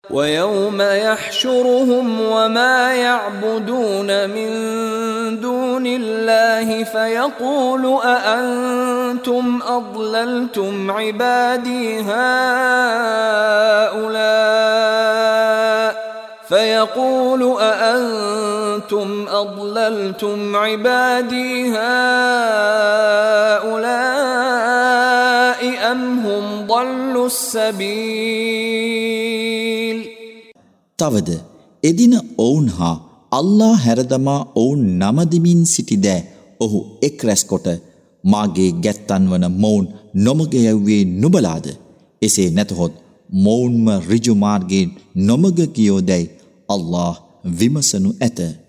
ويوم يحشرهم وما يعبدون من دون الله فيقول أأنتم أضللتم عبادي هؤلاء أم هم ضلوا السبيل. තවද එදින ඔවුන් හා අල්ලා හැරදමා ඔවුන් නමදිමින් සිටිදෑ ඔහු එක් රැස් කොට මාගේ ගැත්තන් වන මොවුන් නොමග යැව්වේ නුබලාද? එසේ නැතහොත් මොවුන්ම ඍජු මාර්ගයෙන් නොමග ගියෝ දැයි අල්ලාහ් විමසනු ඇත.